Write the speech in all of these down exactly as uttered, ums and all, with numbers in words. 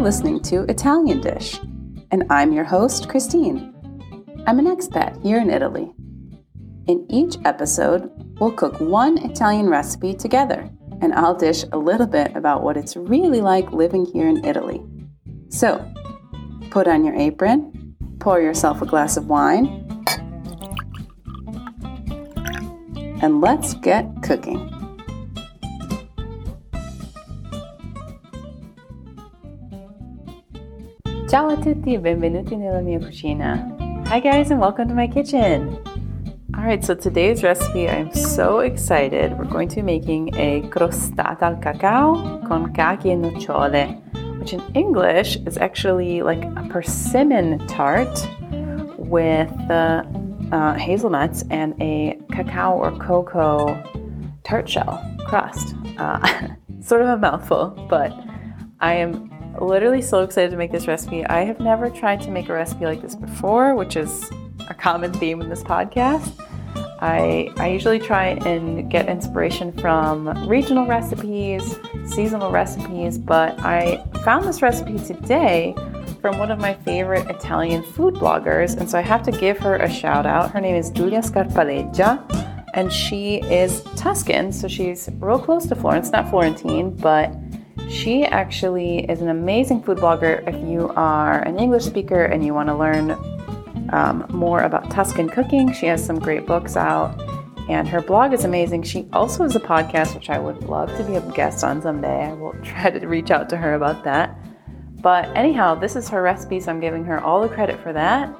listening to Italian Dish, and I'm your host, Christine. I'm an expat here in Italy. In each episode, we'll cook one Italian recipe together, and I'll dish a little bit about what it's really like living here in Italy. So, put on your apron, pour yourself a glass of wine, and let's get cooking. Ciao a tutti e benvenuti nella mia cucina. Hi guys and welcome to my kitchen. Alright, so today's recipe, I'm so excited. We're going to be making a crostata al cacao con cachi e nocciole, which in English is actually like a persimmon tart with uh, uh, hazelnuts and a cacao or cocoa tart shell crust. Uh, sort of a mouthful, but I am literally so excited to make this recipe. I have never tried to make a recipe like this before, which is a common theme in this podcast. I, I usually try and get inspiration from regional recipes, seasonal recipes, but I found this recipe today from one of my favorite Italian food bloggers, and so I have to give her a shout out. Her name is Giulia Scarpaleggia, and she is Tuscan, so she's real close to Florence, not Florentine, but she actually is an amazing food blogger if you are an English speaker and you want to learn um, more about Tuscan cooking. She has some great books out and her blog is amazing. She also has a podcast, which I would love to be a guest on someday. I will try to reach out to her about that. But anyhow, this is her recipe, so I'm giving her all the credit for that.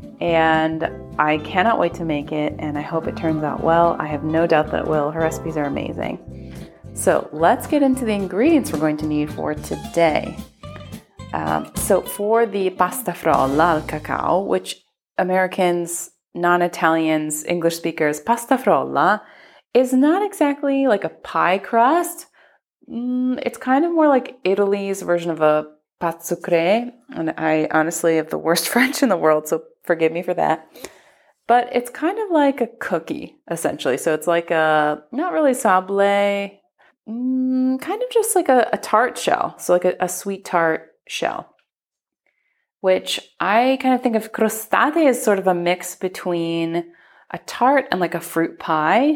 And I cannot wait to make it, and I hope it turns out well. I have no doubt that it will. Her recipes are amazing. So let's get into the ingredients we're going to need for today. Um, so for the pasta frolla al cacao, which Americans, non-Italians, English speakers, pasta frolla is not exactly like a pie crust. Mm, it's kind of more like Italy's version of a pâte sucrée. And I honestly have the worst French in the world, so forgive me for that. But it's kind of like a cookie, essentially. So it's like a, not really sablé, Mm, kind of just like a, a tart shell, so like a, a sweet tart shell, which I kind of think of crostate as sort of a mix between a tart and like a fruit pie.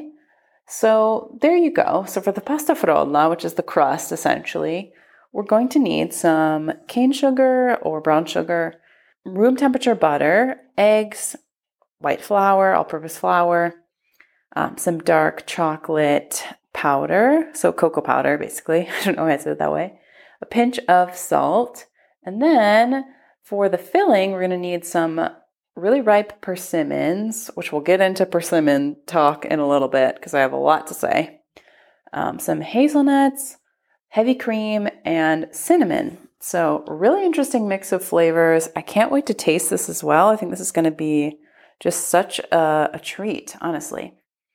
So there you go. So for the pasta frolla, which is the crust essentially, we're going to need some cane sugar or brown sugar, room temperature butter, eggs, white flour, all-purpose flour, um, some dark chocolate powder, so cocoa powder basically, I don't know why I said it that way, a pinch of salt, and then for the filling, we're going to need some really ripe persimmons, which we'll get into persimmon talk in a little bit because I have a lot to say, um, some hazelnuts, heavy cream, and cinnamon. So really interesting mix of flavors. I can't wait to taste this as well. I think this is going to be just such a, a treat, honestly.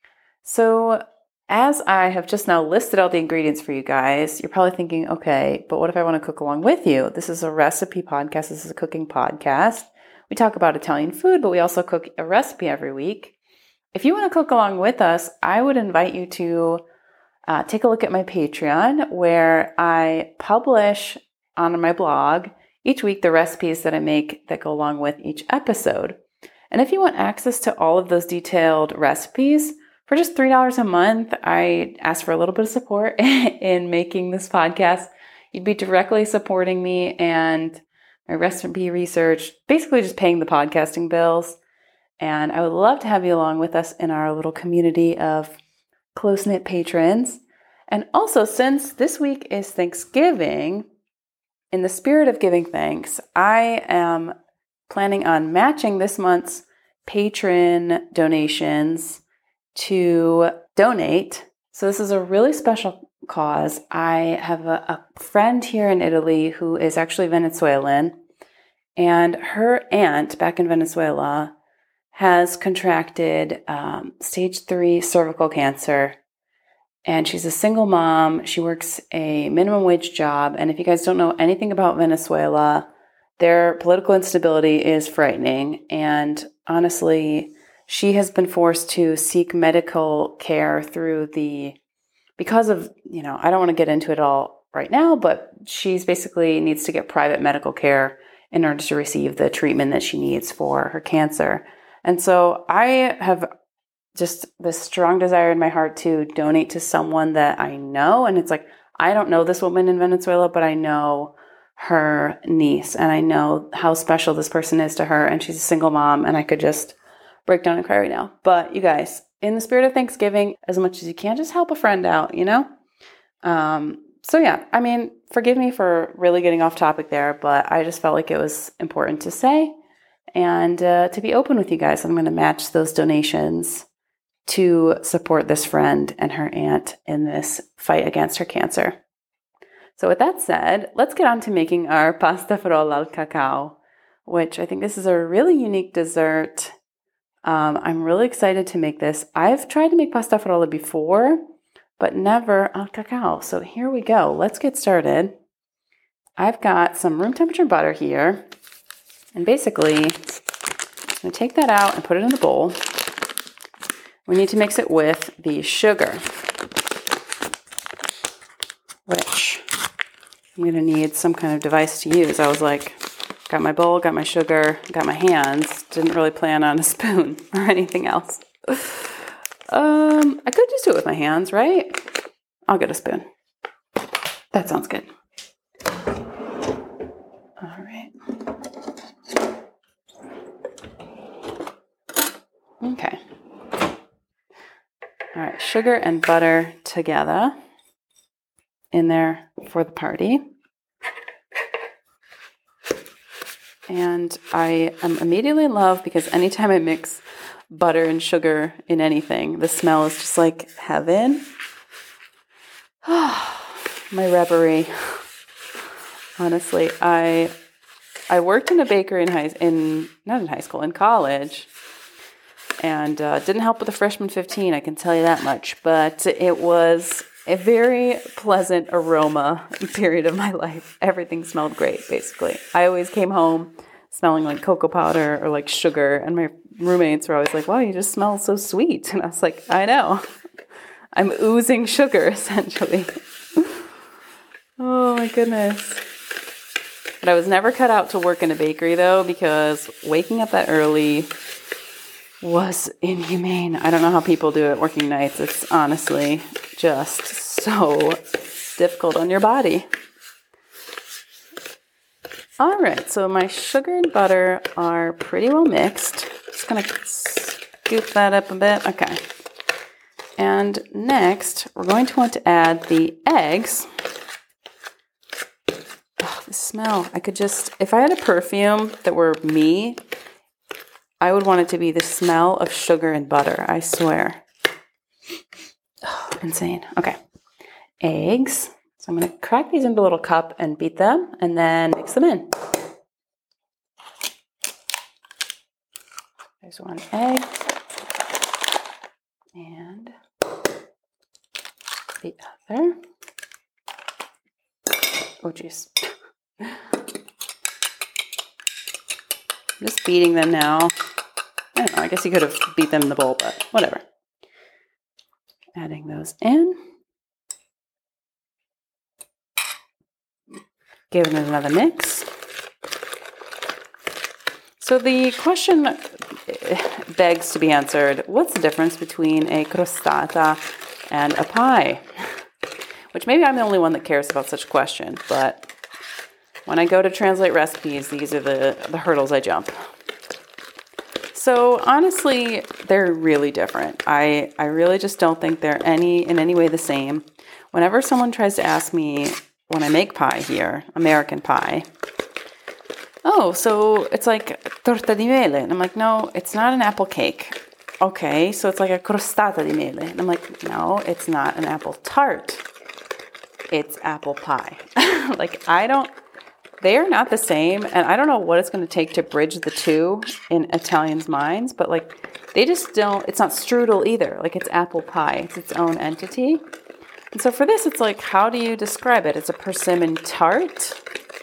So as I have just now listed all the ingredients for you guys, you're probably thinking, okay, but what if I want to cook along with you? This is a recipe podcast. This is a cooking podcast. We talk about Italian food, but we also cook a recipe every week. If you want to cook along with us, I would invite you to uh, take a look at my Patreon, where I publish on my blog each week the recipes that I make that go along with each episode. And if you want access to all of those detailed recipes, for just three dollars a month, I ask for a little bit of support in making this podcast. You'd be directly supporting me and my recipe research, basically just paying the podcasting bills. And I would love to have you along with us in our little community of close-knit patrons. And also, since this week is Thanksgiving, in the spirit of giving thanks, I am planning on matching this month's patron donations to donate. So this is a really special cause. I have a, a friend here in Italy who is actually Venezuelan, and her aunt back in Venezuela has contracted um, stage three cervical cancer, and she's a single mom. She works a minimum wage job, and if you guys don't know anything about Venezuela, their political instability is frightening, and honestly, she has been forced to seek medical care through the, because of, you know, I don't want to get into it all, right now, but she's basically needs to get private medical care in order to receive the treatment that she needs for her cancer. And so I have just this strong desire in my heart to donate to someone that I know. And it's like, I don't know this woman in Venezuela, but I know her niece and I know how special this person is to her. And she's a single mom, and I could just break down and cry right now. But you guys, in the spirit of Thanksgiving, as much as you can, just help a friend out, you know? Um, so yeah, I mean, forgive me for really getting off topic there, but I just felt like it was important to say and uh, to be open with you guys. I'm going to match those donations to support this friend and her aunt in this fight against her cancer. So with that said, let's get on to making our pasta frolla al cacao, which I think this is a really unique dessert. Um, I'm really excited to make this. I've tried to make pasta frolla before, but never al cacao. So here we go. Let's get started. I've got some room temperature butter here. And basically, I'm going to take that out and put it in the bowl. We need to mix it with the sugar, which I'm going to need some kind of device to use. I was like, got my bowl, got my sugar, got my hands. Didn't really plan on a spoon or anything else. Um, I could just do it with my hands, right? I'll get a spoon. That sounds good. All right. Okay. All right, sugar and butter together in there for the party. And I am immediately in love because anytime I mix butter and sugar in anything, the smell is just like heaven. My reverie. Honestly, I I worked in a bakery in high in not in high school, in college. And uh, didn't help with the freshman fifteen, I can tell you that much. But it was a very pleasant aroma period of my life. Everything smelled great, basically. I always came home smelling like cocoa powder or like sugar. And my roommates were always like, wow, you just smell so sweet. And I was like, I know. I'm oozing sugar, essentially. Oh, my goodness. But I was never cut out to work in a bakery, though, because waking up that early was inhumane. I don't know how people do it working nights. It's honestly just so difficult on your body. All right, so my sugar and butter are pretty well mixed. Just gonna scoop that up a bit. Okay. And next, we're going to want to add the eggs. Oh, the smell. I could just, if I had a perfume that were me, I would want it to be the smell of sugar and butter, I swear. Oh, insane. Okay. Eggs. So I'm going to crack these into a little cup and beat them and then mix them in. There's one egg. And the other. Oh, jeez. I'm just beating them now. I don't know, I guess you could have beat them in the bowl, but whatever. Adding those in. Giving it another mix. So the question begs to be answered, what's the difference between a crostata and a pie? Which maybe I'm the only one that cares about such a question, but when I go to translate recipes, these are the, the hurdles I jump. So honestly, they're really different. I, I really just don't think they're any in any way the same. Whenever someone tries to ask me when I make pie here, American pie, oh, so it's like torta di mele. And I'm like, no, it's not an apple cake. Okay, so it's like a crostata di mele. And I'm like, no, it's not an apple tart. It's apple pie. Like, I don't, they are not the same. And I don't know what it's going to take to bridge the two in Italians' minds, but like, they just don't, it's not strudel either. Like, it's apple pie. It's its own entity. And so for this, it's like, how do you describe it? It's a persimmon tart.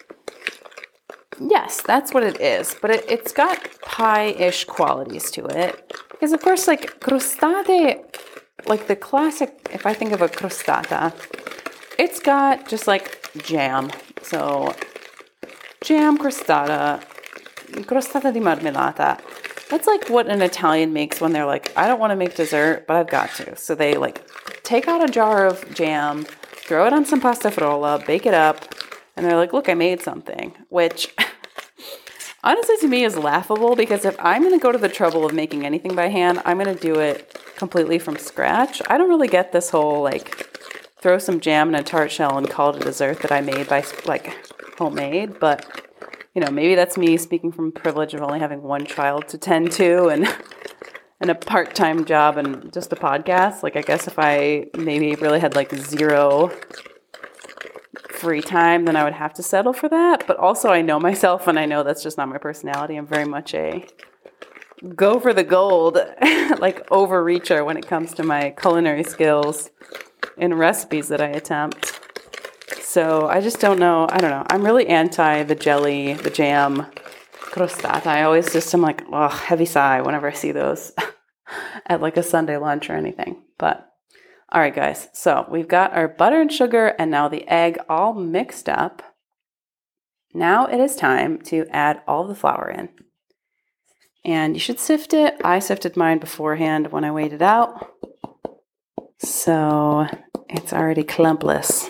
Yes, that's what it is. But it, it's got pie-ish qualities to it. Because, of course, like, crostate, like the classic, if I think of a crostata, it's got just like jam. So jam crostata, crostata di marmellata. That's like what an Italian makes when they're like, I don't want to make dessert, but I've got to. So they like take out a jar of jam, throw it on some pasta frolla, bake it up, and they're like, look, I made something, which honestly to me is laughable because if I'm going to go to the trouble of making anything by hand, I'm going to do it completely from scratch. I don't really get this whole like throw some jam in a tart shell and call it a dessert that I made by like homemade, but you know, maybe that's me speaking from privilege of only having one child to tend to and and a part-time job and just a podcast. Like, I guess if I maybe really had like zero free time, then I would have to settle for that. But also I know myself and I know that's just not my personality. I'm very much a go for the gold, like overreacher when it comes to my culinary skills and recipes that I attempt. So I just don't know. I don't know. I'm really anti the jelly, the jam, crostata. I always just am like, oh, heavy sigh whenever I see those at like a Sunday lunch or anything. But all right, guys. So we've got our butter and sugar and now the egg all mixed up. Now it is time to add all the flour in. And you should sift it. I sifted mine beforehand when I weighed it out. So it's already clumpless.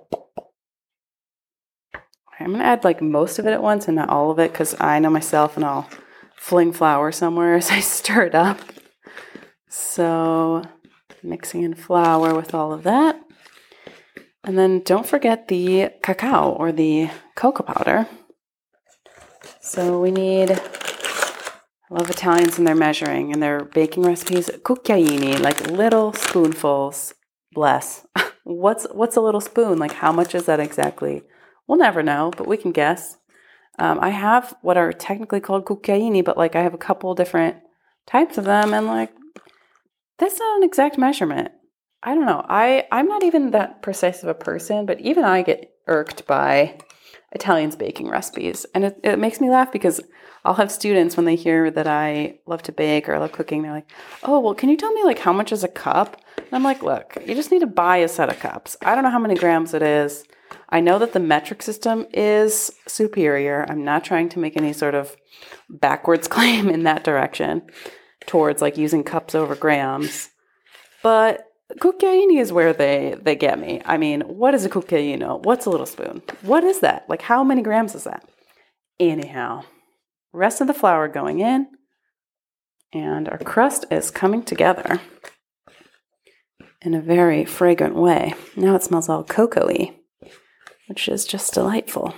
I'm going to add like most of it at once and not all of it because I know myself and I'll fling flour somewhere as I stir it up. So mixing in flour with all of that. And then don't forget the cacao or the cocoa powder. So we need, I love Italians and their measuring and their baking recipes, cucchiaini, like little spoonfuls. Bless. What's what's a little spoon? Like how much is that exactly? We'll never know, but we can guess. Um, I have what are technically called cucchiaini, but like I have a couple different types of them, and like that's not an exact measurement. I don't know. I, I'm not even that precise of a person, but even I get irked by Italians baking recipes. And it, it makes me laugh because I'll have students when they hear that I love to bake or I love cooking, they're like, oh, well, can you tell me like how much is a cup? And I'm like, look, you just need to buy a set of cups. I don't know how many grams it is. I know that the metric system is superior. I'm not trying to make any sort of backwards claim in that direction towards like using cups over grams. But cucchiaini is where they, they get me. I mean, what is a cucchiaino? What's a little spoon? What is that? Like how many grams is that? Anyhow, rest of the flour going in and our crust is coming together in a very fragrant way. Now it smells all cocoa-y, which is just delightful.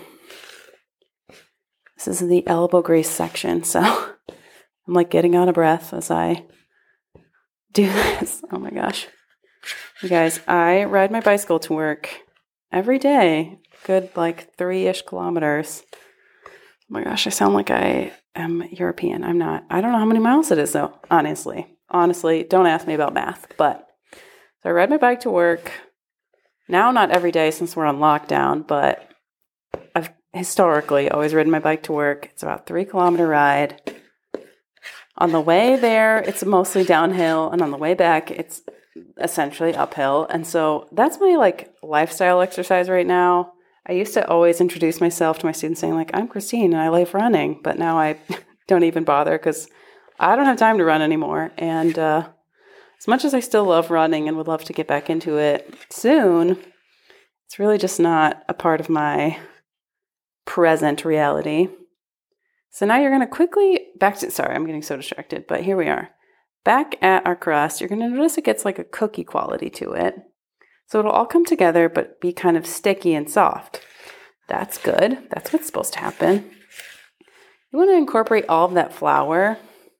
This is the elbow grease section, so I'm like getting out of breath as I do this. Oh my gosh. You guys, I ride my bicycle to work every day, good like three-ish kilometers. Oh my gosh, I sound like I am European. I'm not. I don't know how many miles it is though, honestly. Honestly, don't ask me about math, but so I ride my bike to work. Now, not every day since we're on lockdown, but I've historically always ridden my bike to work. It's about a three kilometer ride. On the way there, it's mostly downhill, and on the way back, it's essentially uphill. And so that's my like lifestyle exercise right now. I used to always introduce myself to my students saying like, I'm Christine and I like running, but now I don't even bother because I don't have time to run anymore. And uh, as much as I still love running and would love to get back into it soon, it's really just not a part of my present reality. So now you're going to quickly back to, sorry, I'm getting so distracted, but here we are. Back at our crust, you're going to notice it gets like a cookie quality to it. So it'll all come together, but be kind of sticky and soft. That's good. That's what's supposed to happen. You want to incorporate all of that flour.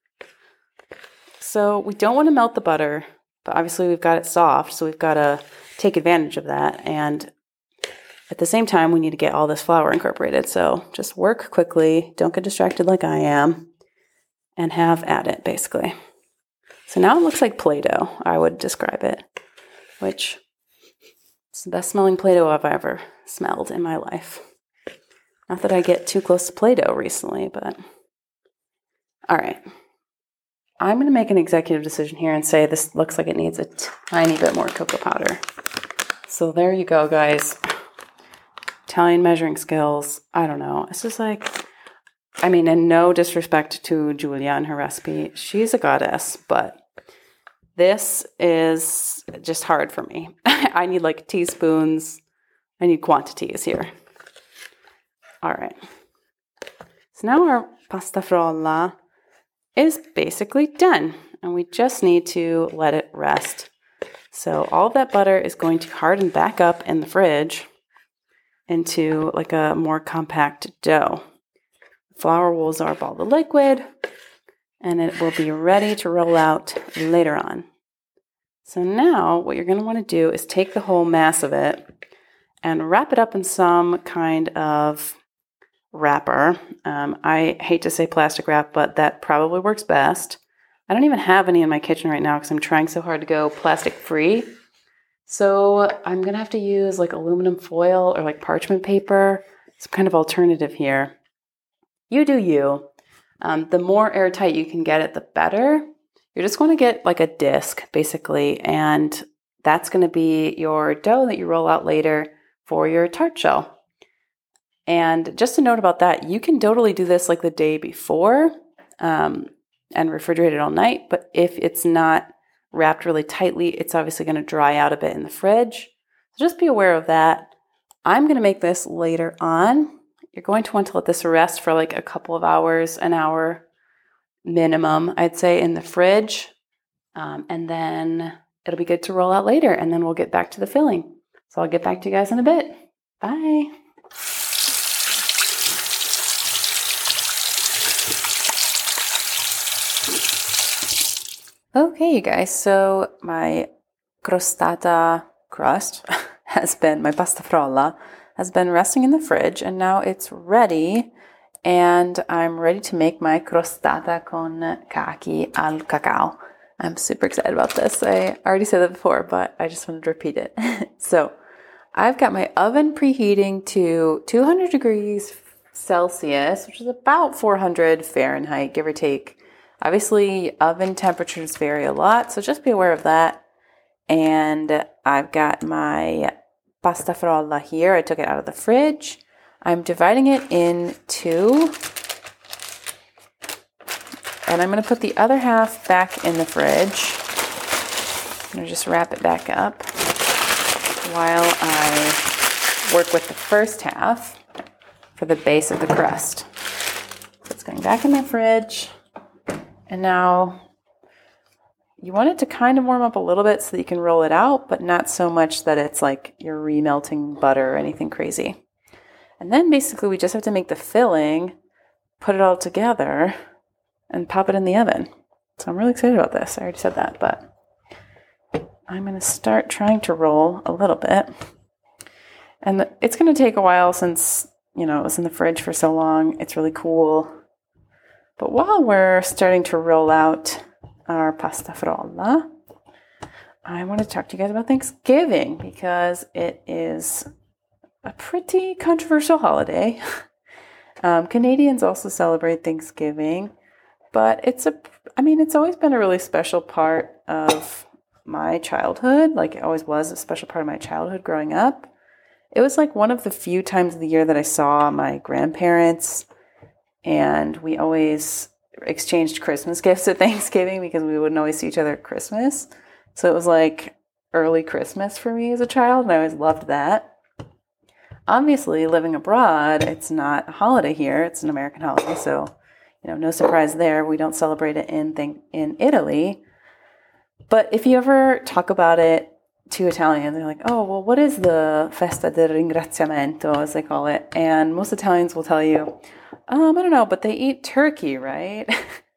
So we don't want to melt the butter, but obviously we've got it soft, so we've got to take advantage of that. And at the same time, we need to get all this flour incorporated. So just work quickly. Don't get distracted like I am. And have at it, basically. So now it looks like Play-Doh, I would describe it. Which, it's the best smelling Play-Doh I've ever smelled in my life. Not that I get too close to Play-Doh recently, but... Alright. I'm going to make an executive decision here and say this looks like it needs a tiny bit more cocoa powder. So there you go, guys. Italian measuring skills. I don't know. It's just like, I mean, and no disrespect to Giulia and her recipe. She's a goddess, but this is just hard for me. I need like teaspoons. I need quantities here. All right. So now our pasta frolla is basically done, and we just need to let it rest. So all of that butter is going to harden back up in the fridge into like a more compact dough. Flour will absorb all the liquid, and it will be ready to roll out later on. So now what you're going to want to do is take the whole mass of it and wrap it up in some kind of wrapper. Um, I hate to say plastic wrap, but that probably works best. I don't even have any in my kitchen right now because I'm trying so hard to go plastic free. So I'm going to have to use like aluminum foil or like parchment paper, some kind of alternative here. You do you. Um, the more airtight you can get it, the better. You're just going to get like a disc basically, and that's going to be your dough that you roll out later for your tart shell. And just a note about that, you can totally do this like the day before um, and refrigerate it all night. But if it's not wrapped really tightly, it's obviously going to dry out a bit in the fridge. So just be aware of that. I'm going to make this later on. You're going to want to let this rest for like a couple of hours, an hour minimum, I'd say, in the fridge. Um, and then it'll be good to roll out later, and then we'll get back to the filling. So I'll get back to you guys in a bit. Bye. Okay, you guys, so my crostata crust has been, my pasta frolla has been resting in the fridge, and now it's ready, and I'm ready to make my crostata con cachi al cacao. I'm super excited about this. I already said that before, but I just wanted to repeat it. So I've got my oven preheating to two hundred degrees Celsius, which is about four hundred Fahrenheit, give or take. Obviously, oven temperatures vary a lot, so just be aware of that. And I've got my pasta frolla here. I took it out of the fridge. I'm dividing it in two. And I'm going to put the other half back in the fridge. I'm going to just wrap it back up while I work with the first half for the base of the crust. So it's going back in my fridge. And now you want it to kind of warm up a little bit so that you can roll it out, but not so much that it's like you're remelting butter or anything crazy. And then basically we just have to make the filling, put it all together, and pop it in the oven. So I'm really excited about this. I already said that, but I'm going to start trying to roll a little bit. And it's going to take a while since, you know, it was in the fridge for so long. It's really cool. But while we're starting to roll out our pasta frolla, I want to talk to you guys about Thanksgiving because it is a pretty controversial holiday. Um, Canadians also celebrate Thanksgiving, but it's a, I mean, it's always been a really special part of my childhood. Like it always was a special part of my childhood growing up. It was like one of the few times of the year that I saw my grandparents, and we always exchanged Christmas gifts at Thanksgiving because we wouldn't always see each other at Christmas. So it was like early Christmas for me as a child, and I always loved that. Obviously, living abroad, it's not a holiday here. It's an American holiday, so you know, no surprise there. We don't celebrate it in th- in Italy. But if you ever talk about it to Italians, they're like, oh, well, what is the Festa del Ringraziamento, as they call it? And most Italians will tell you, um, I don't know, but they eat turkey, right?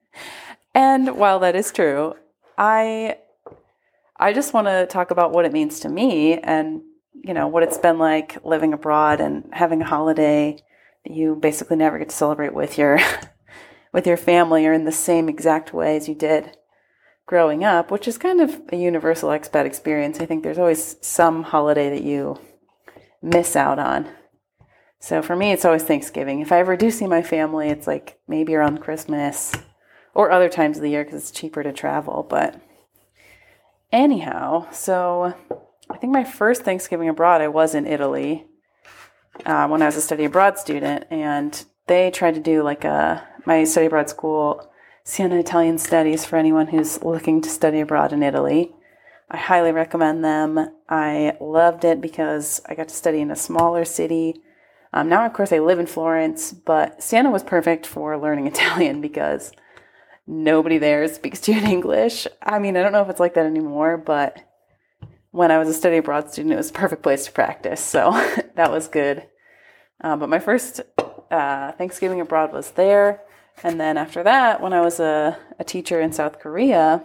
And while that is true, I I just want to talk about what it means to me and, you know, what it's been like living abroad and having a holiday that you basically never get to celebrate with your with your family or in the same exact way as you did growing up, which is kind of a universal expat experience. I think there's always some holiday that you miss out on. So for me, it's always Thanksgiving. If I ever do see my family, it's like maybe around Christmas or other times of the year because it's cheaper to travel. But anyhow, so I think my first Thanksgiving abroad, I was in Italy uh, when I was a study abroad student, and they tried to do like a, my study abroad school, Siena Italian Studies, for anyone who's looking to study abroad in Italy. I highly recommend them. I loved it because I got to study in a smaller city. Um, now, of course, I live in Florence, but Siena was perfect for learning Italian because nobody there speaks to you in English. I mean, I don't know if it's like that anymore, but when I was a study abroad student, it was a perfect place to practice. So that was good. Uh, but my first uh, Thanksgiving abroad was there. And then after that, when I was a, a teacher in South Korea,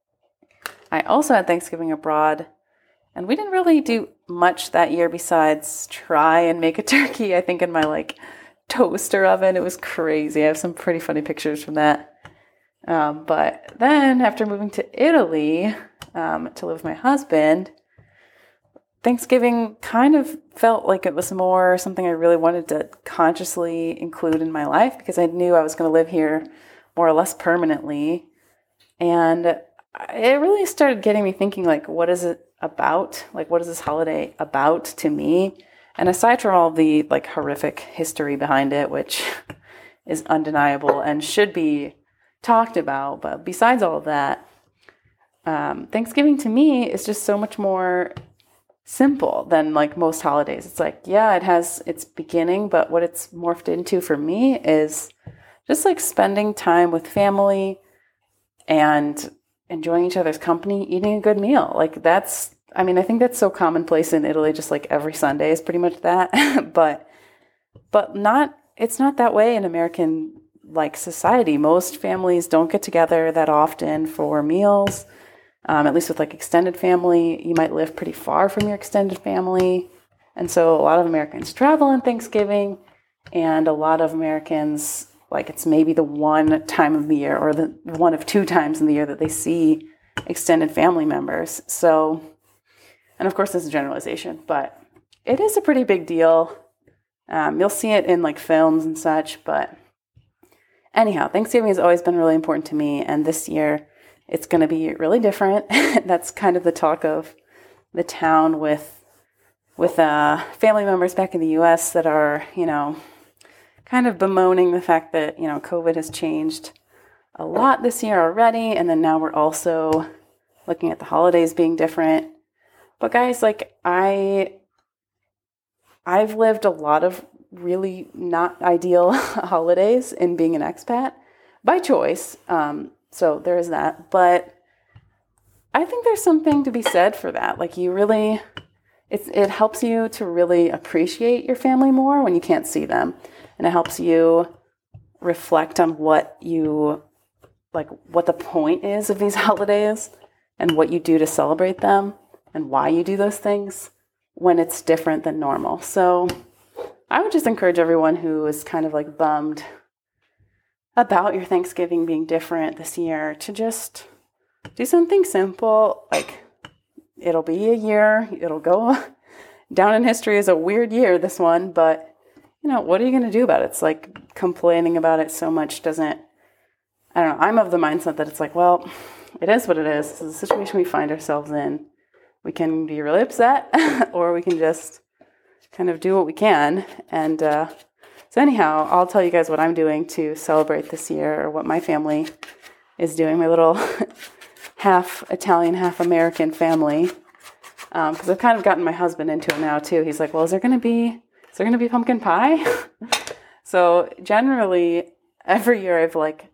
I also had Thanksgiving abroad. And we didn't really do much that year besides try and make a turkey, I think, in my like toaster oven. It was crazy. I have some pretty funny pictures from that. Um, but then after moving to Italy um, to live with my husband, Thanksgiving kind of felt like it was more something I really wanted to consciously include in my life because I knew I was going to live here more or less permanently. And it really started getting me thinking, like, what is it about? Like, what is this holiday about to me? And aside from all the like horrific history behind it, which is undeniable and should be talked about, but besides all of that, um, Thanksgiving to me is just so much more simple than like most holidays. It's like, yeah, it has its beginning, but what it's morphed into for me is just like spending time with family and enjoying each other's company, eating a good meal. Like that's, I mean, I think that's so commonplace in Italy, just like every Sunday is pretty much that, but, but not, it's not that way in American like society. Most families don't get together that often for meals. Um, at least with like extended family, you might live pretty far from your extended family. And so a lot of Americans travel on Thanksgiving, and a lot of Americans, like it's maybe the one time of the year or the one of two times in the year that they see extended family members. So, and of course this is a generalization, but it is a pretty big deal. Um, you'll see it in like films and such, but anyhow, Thanksgiving has always been really important to me. And this year it's going to be really different. That's kind of the talk of the town with, with uh, family members back in the U S that are, you know, kind of bemoaning the fact that, you know, COVID has changed a lot this year already. And then now we're also looking at the holidays being different. But guys, like I, I've lived a lot of really not ideal holidays in being an expat by choice. Um, so there is that. But I think there's something to be said for that. Like you really, it's, it helps you to really appreciate your family more when you can't see them. And it helps you reflect on what you, like what the point is of these holidays and what you do to celebrate them and why you do those things when it's different than normal. So I would just encourage everyone who is kind of like bummed about your Thanksgiving being different this year to just do something simple. Like it'll be a year, it'll go down in history as a weird year, this one, but you know, what are you going to do about it? It's like complaining about it so much doesn't, I don't know. I'm of the mindset that it's like, well, it is what it is. This is the situation we find ourselves in. We can be really upset or we can just kind of do what we can. And uh, so anyhow, I'll tell you guys what I'm doing to celebrate this year or what my family is doing, my little half Italian, half American family. Because um, I've kind of gotten my husband into it now too. He's like, well, is there going to be Is there going to be pumpkin pie? So generally, every year I've like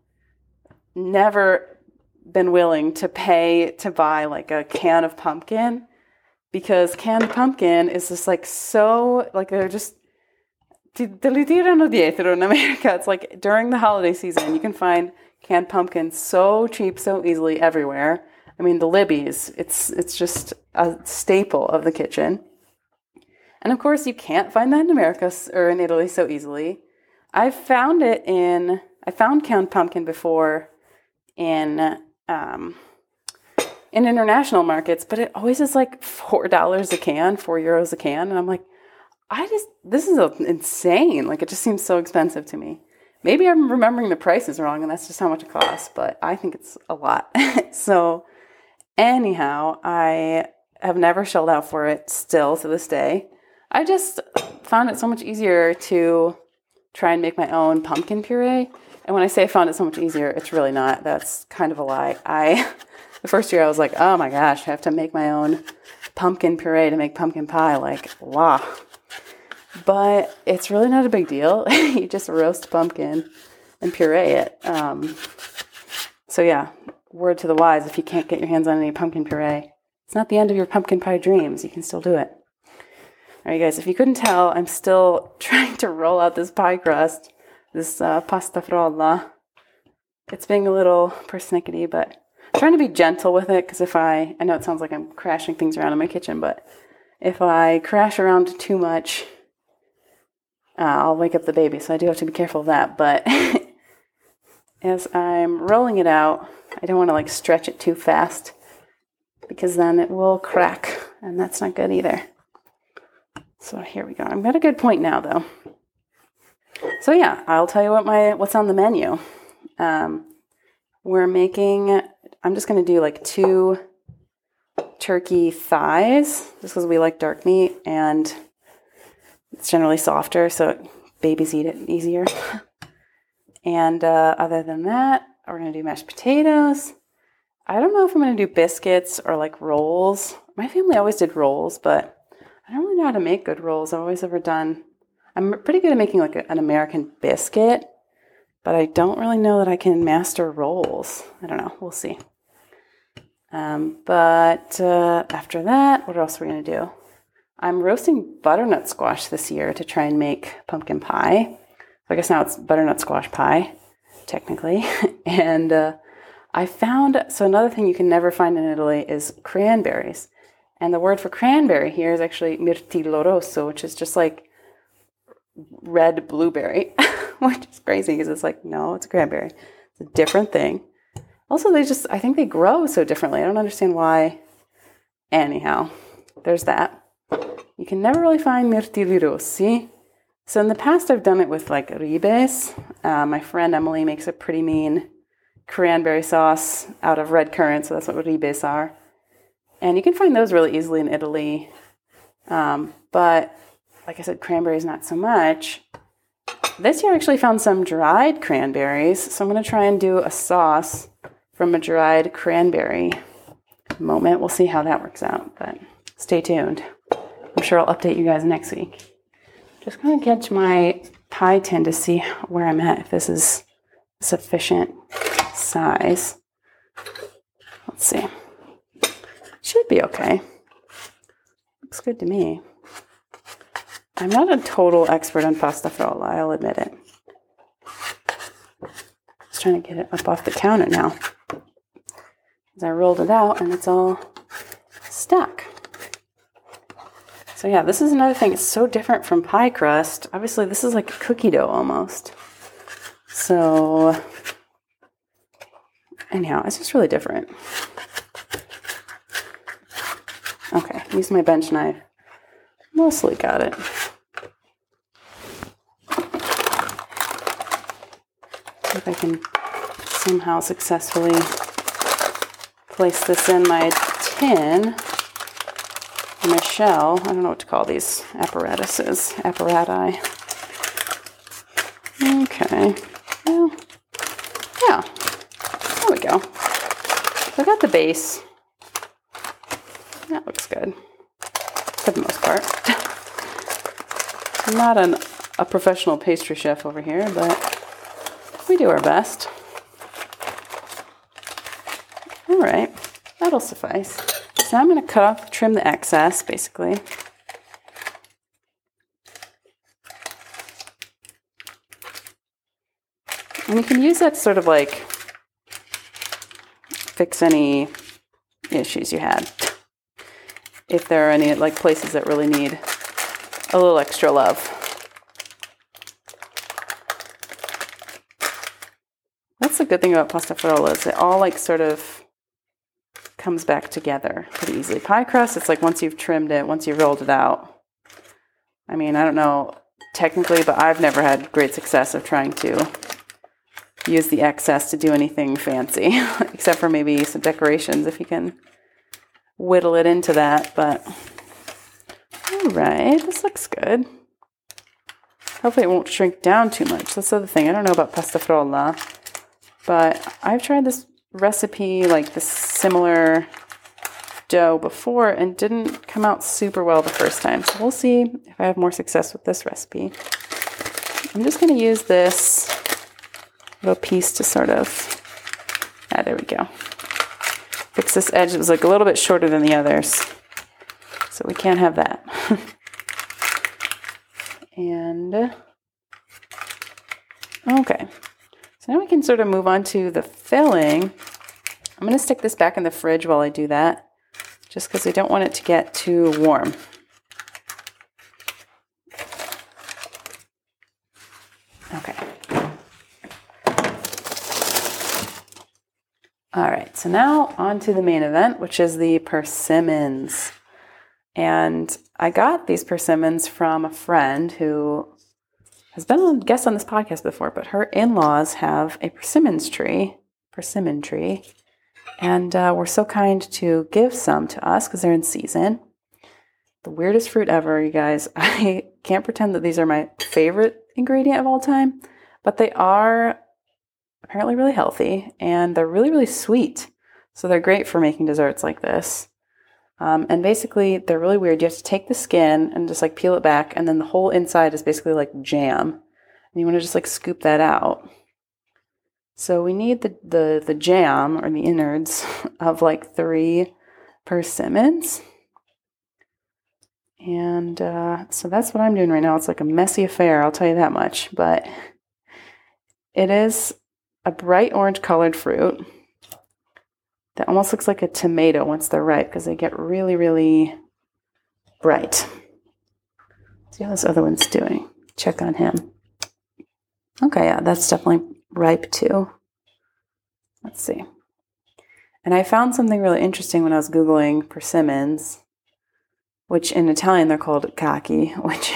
never been willing to pay to buy like a can of pumpkin because canned pumpkin is just like so, like they're just, te li tirano dietro in America. It's like during the holiday season, you can find canned pumpkin so cheap, so easily everywhere. I mean, the Libby's, it's, it's just a staple of the kitchen. And of course, you can't find that in America or in Italy so easily. I've found it in, I found canned pumpkin before in um, in international markets, but it always is like four dollars a can, four euros a can. And I'm like, I just, this is a, insane. Like, it just seems so expensive to me. Maybe I'm remembering the prices wrong and that's just how much it costs, but I think it's a lot. So anyhow, I have never shelled out for it still to this day. I just found it so much easier to try and make my own pumpkin puree. And when I say I found it so much easier, it's really not. That's kind of a lie. I, the first year I was like, oh my gosh, I have to make my own pumpkin puree to make pumpkin pie. Like, wow. But it's really not a big deal. You just roast pumpkin and puree it. Um, so yeah, word to the wise, if you can't get your hands on any pumpkin puree, it's not the end of your pumpkin pie dreams. You can still do it. All right, guys, if you couldn't tell, I'm still trying to roll out this pie crust, this uh, pasta frolla. It's being a little persnickety, but I'm trying to be gentle with it, because if I, I know it sounds like I'm crashing things around in my kitchen, but if I crash around too much, uh, I'll wake up the baby, so I do have to be careful of that. But as I'm rolling it out, I don't want to like stretch it too fast, because then it will crack, and that's not good either. So here we go. I'm at a good point now, though. So yeah, I'll tell you what my what's on the menu. Um, we're making, I'm just going to do like two turkey thighs, just because we like dark meat, and it's generally softer, so babies eat it easier. And uh, other than that, we're going to do mashed potatoes. I don't know if I'm going to do biscuits or like rolls. My family always did rolls, but I don't really know how to make good rolls. I've always ever done, I'm pretty good at making like a, an American biscuit, but I don't really know that I can master rolls. I don't know. We'll see. Um, but uh, after that, what else are we going to do? I'm roasting butternut squash this year to try and make pumpkin pie. So I guess now it's butternut squash pie, technically. and uh, I found, so another thing you can never find in Italy is cranberries. And the word for cranberry here is actually mirtillo rosso, which is just like red blueberry, which is crazy because it's like, no, it's a cranberry. It's a different thing. Also, they just, I think they grow so differently. I don't understand why. Anyhow, there's that. You can never really find mirtilli rossi. So in the past, I've done it with like ribes. Uh, my friend Emily makes a pretty mean cranberry sauce out of red currant, so that's what ribes are. And you can find those really easily in Italy. Um, but like I said, cranberries not so much. This year I actually found some dried cranberries. So I'm going to try and do a sauce from a dried cranberry moment. We'll see how that works out, but stay tuned. I'm sure I'll update you guys next week. Just going to get my pie tin to see where I'm at, if this is sufficient size. Let's see. Should be okay. Looks good to me. I'm not a total expert on pasta frolla, I'll admit it. Just trying to get it up off the counter now. As I rolled it out and it's all stuck. So yeah, this is another thing. It's so different from pie crust. Obviously, this is like cookie dough almost. So anyhow, it's just really different. Okay, use my bench knife. Mostly got it. See if I can somehow successfully place this in my tin, in my shell. I don't know what to call these apparatuses, apparati. Okay, well, yeah, there we go. So I got the base. That looks good, for the most part. I'm not an, a professional pastry chef over here, but we do our best. All right, that'll suffice. So I'm going to cut off, trim the excess, basically. And you can use that to sort of like fix any issues you had. If there are any like places that really need a little extra love. That's the good thing about pasta frolla, is it all like sort of comes back together pretty easily. Pie crust, it's like once you've trimmed it, once you've rolled it out. I mean, I don't know technically, but I've never had great success of trying to use the excess to do anything fancy, except for maybe some decorations if you can whittle it into that, but all right, this looks good. Hopefully it won't shrink down too much. That's the other thing. I don't know about pasta frolla, but I've tried this recipe, like this similar dough before, and didn't come out super well the first time. So we'll see if I have more success with this recipe. I'm just going to use this little piece to sort of, ah, there we go. Fix this edge. It was like a little bit shorter than the others, so we can't have that. And, okay. So now we can sort of move on to the filling. I'm going to stick this back in the fridge while I do that, just because I don't want it to get too warm. Okay. All right, so now on to the main event, which is the persimmons. And I got these persimmons from a friend who has been a guest on this podcast before, but her in-laws have a persimmons tree, persimmon tree, and uh, were so kind to give some to us because they're in season. The weirdest fruit ever, you guys. I can't pretend that these are my favorite ingredient of all time, but they are apparently really healthy, and they're really, really sweet. So they're great for making desserts like this. Um, and basically, they're really weird. You have to take the skin and just like peel it back, and then the whole inside is basically like jam. And you want to just like scoop that out. So we need the, the, the jam, or the innards, of like three persimmons. And uh, so that's what I'm doing right now. It's like a messy affair, I'll tell you that much. But it is a bright orange colored fruit that almost looks like a tomato once they're ripe, because they get really, really bright. See how this other one's doing. Check on him. Okay, yeah, that's definitely ripe too. Let's see. And I found something really interesting when I was Googling persimmons, which in Italian they're called cachi, which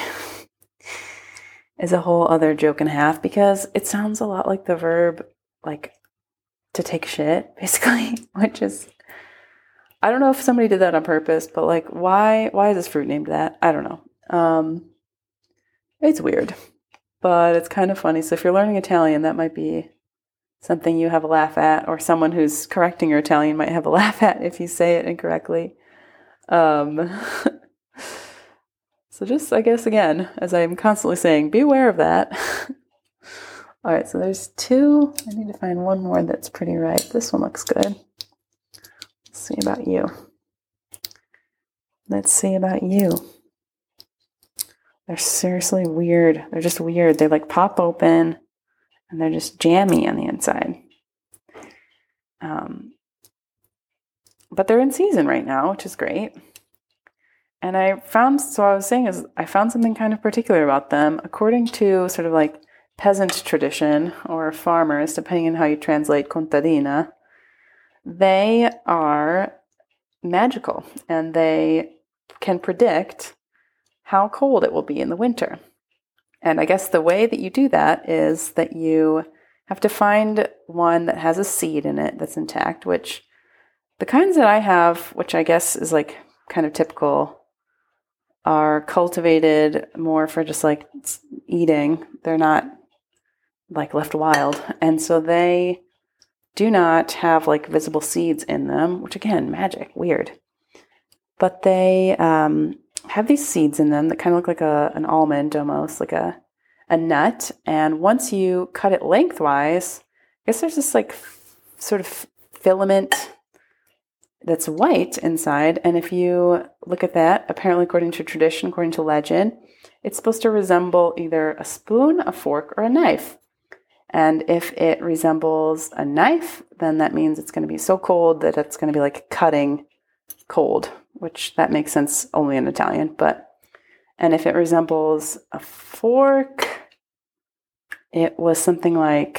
is a whole other joke and a half, because it sounds a lot like the verb, like, to take shit, basically, which is, I don't know if somebody did that on purpose, but like, why, why is this fruit named that? I don't know. Um, it's weird, but it's kind of funny. So if you're learning Italian, that might be something you have a laugh at, or someone who's correcting your Italian might have a laugh at if you say it incorrectly. Um, so just, I guess, again, as I'm constantly saying, be aware of that. All right, so there's two. I need to find one more that's pretty ripe. This one looks good. Let's see about you. Let's see about you. They're seriously weird. They're just weird. They like pop open, and they're just jammy on the inside. Um, but they're in season right now, which is great. And I found, so what I was saying is, I found something kind of particular about them. According to sort of like peasant tradition, or farmers, depending on how you translate contadina, they are magical, and they can predict how cold it will be in the winter. And I guess the way that you do that is that you have to find one that has a seed in it that's intact, which the kinds that I have, which I guess is like kind of typical, are cultivated more for just like eating. They're not like left wild. And so they do not have like visible seeds in them, which again, magic, weird. But they um, have these seeds in them that kind of look like a an almond almost, like a, a nut. And once you cut it lengthwise, I guess there's this like f- sort of filament that's white inside. And if you look at that, apparently according to tradition, according to legend, it's supposed to resemble either a spoon, a fork, or a knife. And if it resembles a knife, then that means it's going to be so cold that it's going to be like cutting cold, which that makes sense only in Italian. But, and if it resembles a fork, it was something like,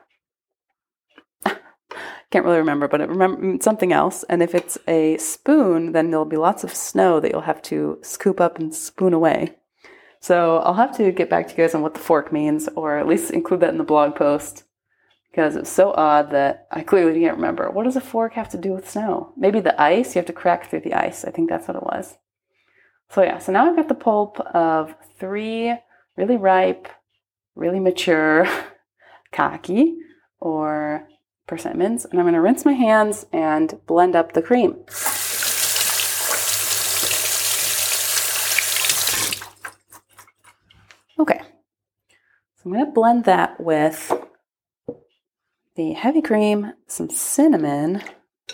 can't really remember, but it remember something else. And if it's a spoon, then there'll be lots of snow that you'll have to scoop up and spoon away. So I'll have to get back to you guys on what the fork means, or at least include that in the blog post. because it's so odd that I clearly can't remember. What does a fork have to do with snow? Maybe the ice? You have to crack through the ice. I think that's what it was. So yeah, so now I've got the pulp of three really ripe, really mature kaki or persimmons, and I'm going to rinse my hands and blend up the cream. Okay, so I'm going to blend that with the heavy cream, some cinnamon,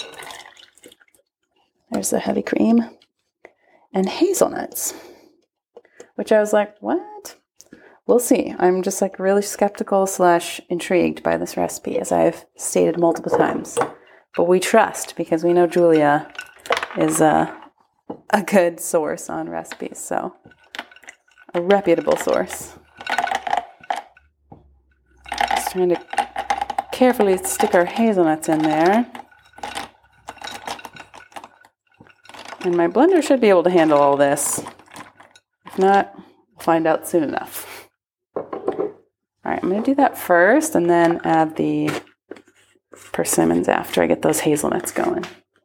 there's the heavy cream, and hazelnuts, which I was like, what? We'll see. I'm just like really skeptical slash intrigued by this recipe, as I've stated multiple times. But we trust, because we know Julia is a, a good source on recipes, so a reputable source. Just trying to carefully stick our hazelnuts in there. And my blender should be able to handle all this. If not, we'll find out soon enough. All right, I'm going to do that first and then add the persimmons after I get those hazelnuts going.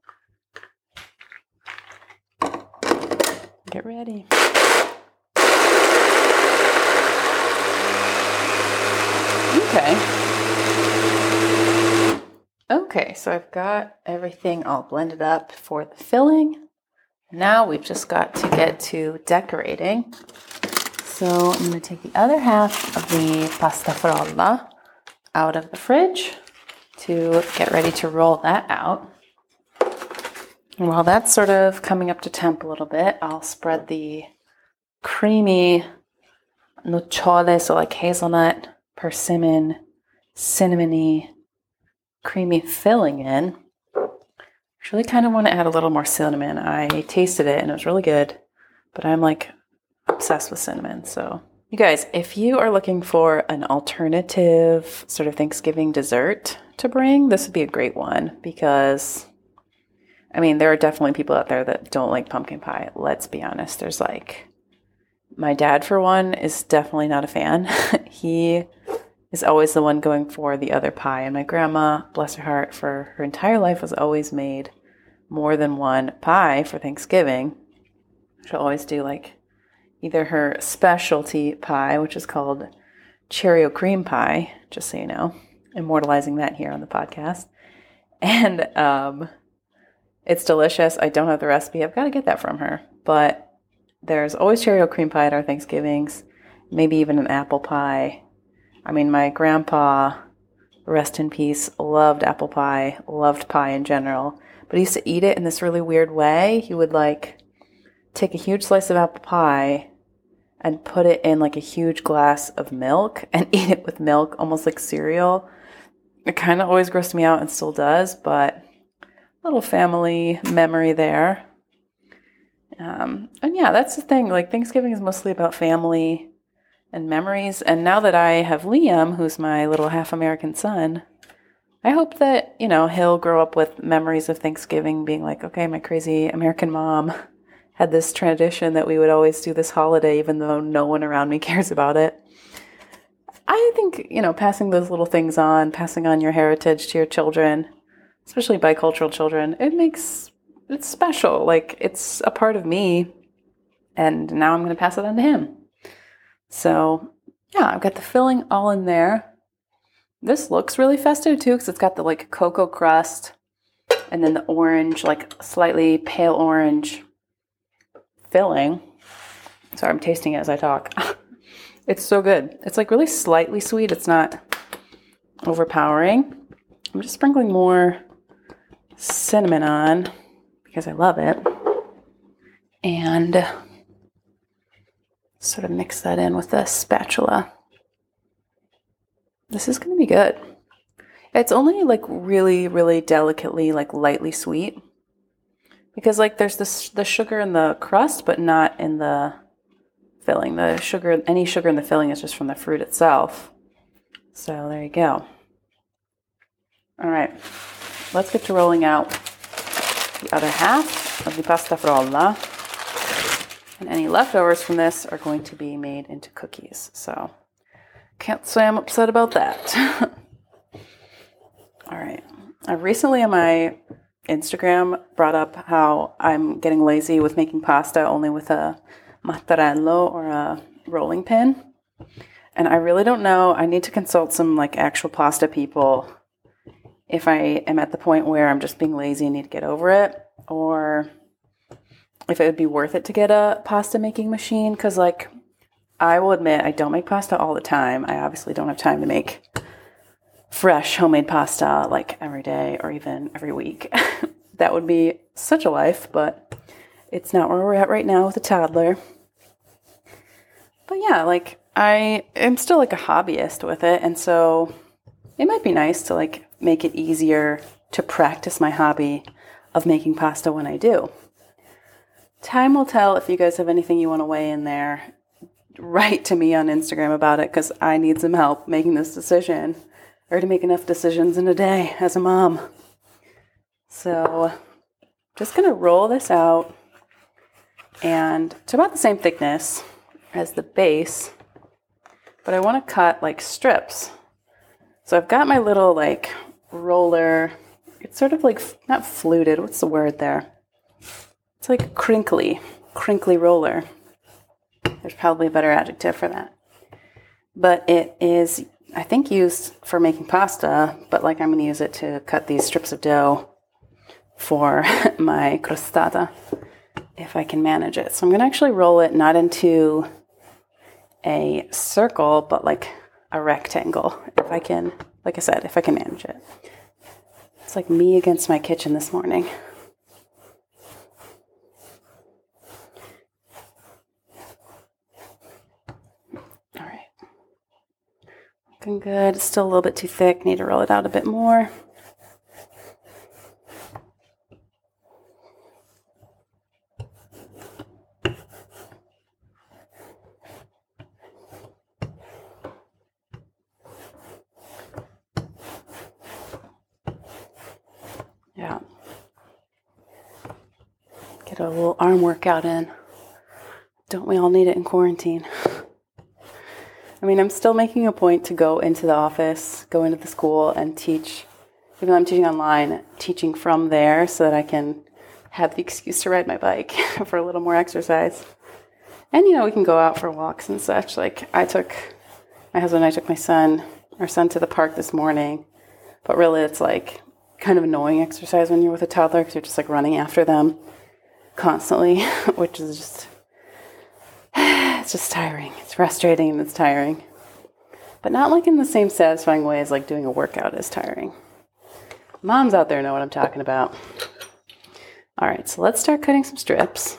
Get ready. Okay. Okay, so I've got everything all blended up for the filling. Now we've just got to get to decorating. So I'm going to take the other half of the pasta frolla out of the fridge to get ready to roll that out. And while that's sort of coming up to temp a little bit, I'll spread the creamy nocciole, so like hazelnut, persimmon, cinnamony, creamy filling in. I really kind of want to add a little more cinnamon. I tasted it and it was really good, but I'm like obsessed with cinnamon. So you guys, if you are looking for an alternative sort of Thanksgiving dessert to bring, this would be a great one, because I mean, there are definitely people out there that don't like pumpkin pie. Let's be honest. There's like, my dad for one is definitely not a fan. He is always the one going for the other pie. And my grandma, bless her heart, for her entire life was always made more than one pie for Thanksgiving. She'll always do like either her specialty pie, which is called Cheerio cream pie, just so you know, immortalizing that here on the podcast. And um, it's delicious. I don't have the recipe. I've got to get that from her. But there's always Cheerio cream pie at our Thanksgivings, maybe even an apple pie. I mean, my grandpa, rest in peace, loved apple pie, loved pie in general, but he used to eat it in this really weird way. He would like take a huge slice of apple pie and put it in like a huge glass of milk and eat it with milk, almost like cereal. It kind of always grossed me out and still does, but little family memory there. Um, and yeah, that's the thing. Like, Thanksgiving is mostly about family and memories. And now that I have Liam, who's my little half American son, I hope that, you know, he'll grow up with memories of Thanksgiving being like, okay, my crazy American mom had this tradition that we would always do this holiday, even though no one around me cares about it. I think, you know, passing those little things on, passing on your heritage to your children, especially bicultural children, it makes, it's special. Like, it's a part of me, and now I'm going to pass it on to him. So, yeah, I've got the filling all in there. This looks really festive, too, because it's got the, like, cocoa crust and then the orange, like, slightly pale orange filling. Sorry, I'm tasting it as I talk. It's so good. It's, like, really slightly sweet. It's not overpowering. I'm just sprinkling more cinnamon on because I love it. And sort of mix that in with the spatula. This is going to be good. It's only like really, really delicately, like lightly sweet. Because like there's this, the sugar in the crust, but not in the filling. The sugar, any sugar in the filling is just from the fruit itself. So there you go. All right, let's get to rolling out the other half of the pasta frolla. And any leftovers from this are going to be made into cookies. So can't say I'm upset about that. All right. I recently on my Instagram brought up how I'm getting lazy with making pasta only with a mattarello or a rolling pin. And I really don't know. I need to consult some like actual pasta people if I am at the point where I'm just being lazy and need to get over it, or if it would be worth it to get a pasta making machine. Because like, I will admit I don't make pasta all the time. I obviously don't have time to make fresh homemade pasta like every day or even every week. That would be such a life, but it's not where we're at right now with a toddler. But yeah, like I am still like a hobbyist with it, and so it might be nice to like make it easier to practice my hobby of making pasta when I do. Time will tell. If you guys have anything you want to weigh in there, write to me on Instagram about it, because I need some help making this decision, or to make enough decisions in a day as a mom. So just going to roll this out, and it's about the same thickness as the base, but I want to cut like strips. So I've got my little like roller. It's sort of like, not fluted, what's the word there? It's like crinkly, crinkly roller. There's probably a better adjective for that. But it is, I think, used for making pasta, but like I'm going to use it to cut these strips of dough for my crostata, if I can manage it. So I'm going to actually roll it not into a circle, but like a rectangle, if I can, like I said, if I can manage it. It's like me against my kitchen this morning. All right. Looking good. It's still a little bit too thick. Need to roll it out a bit more. Yeah. Get a little arm workout in. Don't we all need it in quarantine? I mean, I'm still making a point to go into the office, go into the school and teach, even though I'm teaching online, teaching from there so that I can have the excuse to ride my bike for a little more exercise. And, you know, we can go out for walks and such. Like I took, my husband and I took my son, our son to the park this morning, but really it's like kind of annoying exercise when you're with a toddler because you're just like running after them constantly, which is just, it's just tiring. It's frustrating and it's tiring. But not like in the same satisfying way as like doing a workout is tiring. Moms out there know what I'm talking about. All right, so let's start cutting some strips.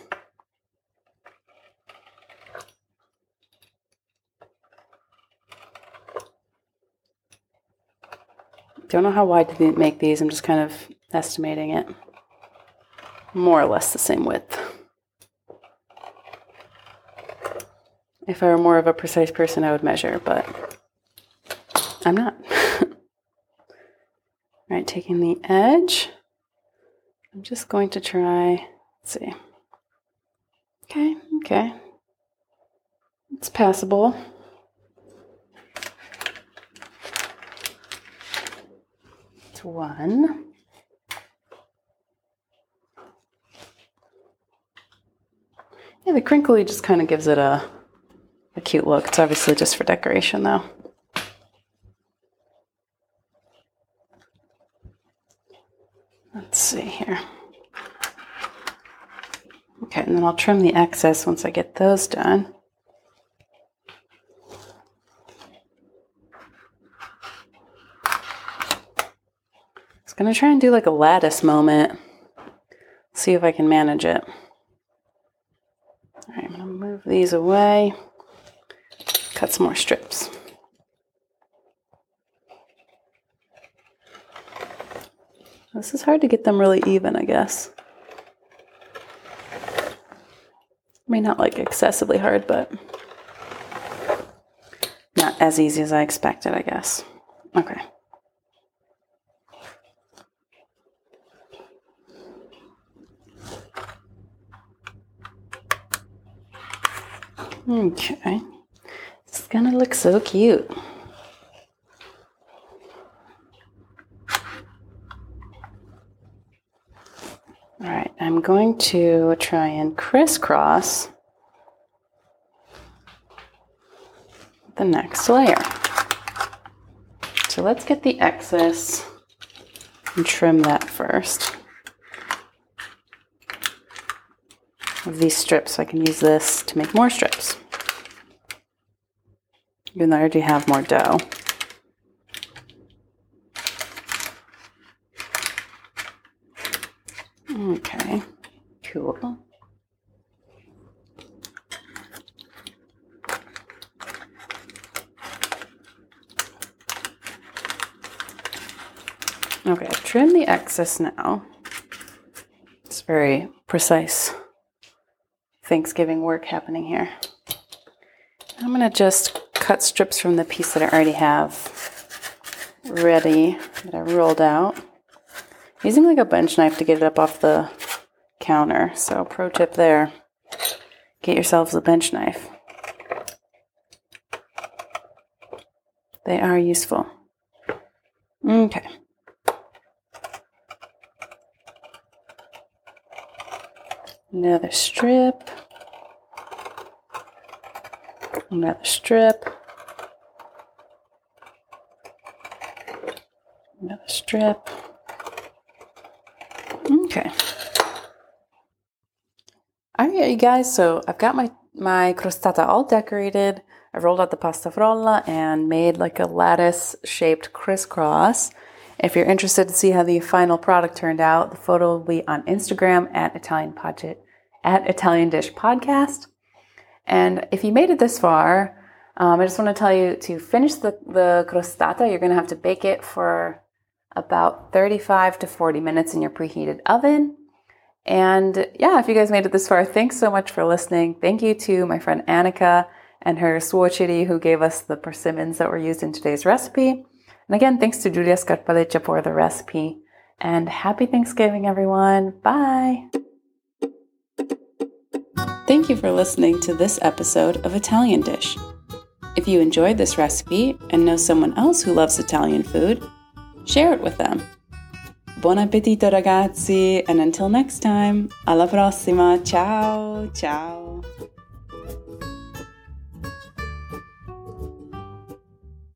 Don't know how wide to make these. I'm just kind of estimating it. More or less the same width. If I were more of a precise person, I would measure, but I'm not. All right, taking the edge. I'm just going to try, let's see. Okay, okay. It's passable. It's one. Yeah, the crinkly just kind of gives it a, a cute look. It's obviously just for decoration, though. Let's see here. Okay, and then I'll trim the excess once I get those done. I was going to try and do like a lattice moment. See if I can manage it. All right, I'm going to move these away. Cut some more strips. This is hard to get them really even, I guess. I mean, not like excessively hard, but not as easy as I expected, I guess. Okay. Okay. It's gonna look so cute. going to try and crisscross the next layer. So let's get the excess and trim that first of these strips, so I can use this to make more strips, even though I already have more dough. Okay, cool. Okay, I've trimmed the excess now. It's very precise Thanksgiving work happening here. I'm going to just cut strips from the piece that I already have ready, that I rolled out. Using like a bench knife to get it up off the counter. So pro tip there, get yourselves a bench knife. They are useful. Okay. Another strip. Another strip. Another strip. Okay. All right, you guys, so I've got my, my crostata all decorated. I rolled out the pasta frolla and made like a lattice-shaped crisscross. If you're interested to see how the final product turned out, the photo will be on Instagram at Italian Podget, at Italian Dish Podcast. And if you made it this far, um, I just want to tell you to finish the, the crostata. You're going to have to bake it for about thirty-five to forty minutes in your preheated oven. And yeah, if you guys made it this far, thanks so much for listening. Thank you to my friend Annika and her suoceri who gave us the persimmons that were used in today's recipe. And again, thanks to Giulia Scarpaleccia for the recipe. And happy Thanksgiving, everyone. Bye. Thank you for listening to this episode of Italian Dish. If you enjoyed this recipe and know someone else who loves Italian food, share it with them. Buon appetito, ragazzi, and until next time, alla prossima. Ciao, ciao.